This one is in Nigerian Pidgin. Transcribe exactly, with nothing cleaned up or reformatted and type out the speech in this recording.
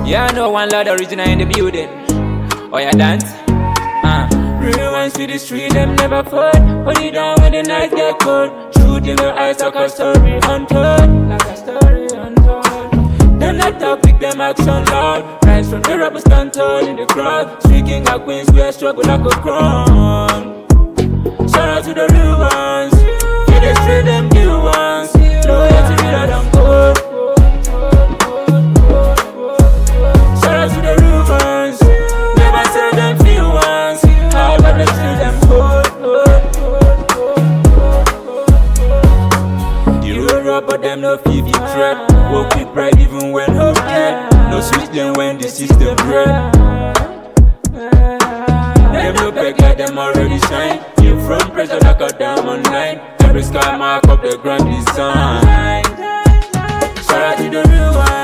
Yeah, I know one lot original in the building. Oh, yeah, dance. Uh. Real ones to the street, them never fall. Hold it down when the night get cold. Shoot in the eyes like a story untold. Like a story untold. Them not talk, pick them action loud. Rise from the rubber stand tall in the crowd. Speaking of queens, we are struggle like a crown. Shout out to the real ones. Yeah, they street them new ones. Loyalty realer than gold. Shout out to the real ones. Never sell them few ones. All but they street them gold. You roll up but them no feel the threat. Walk with pride even when hope dead. No switch them when the system bread. Them no beg like them already shine. You from pressure like a diamond line. Every sky mark up the grand design. Shout out to the real one.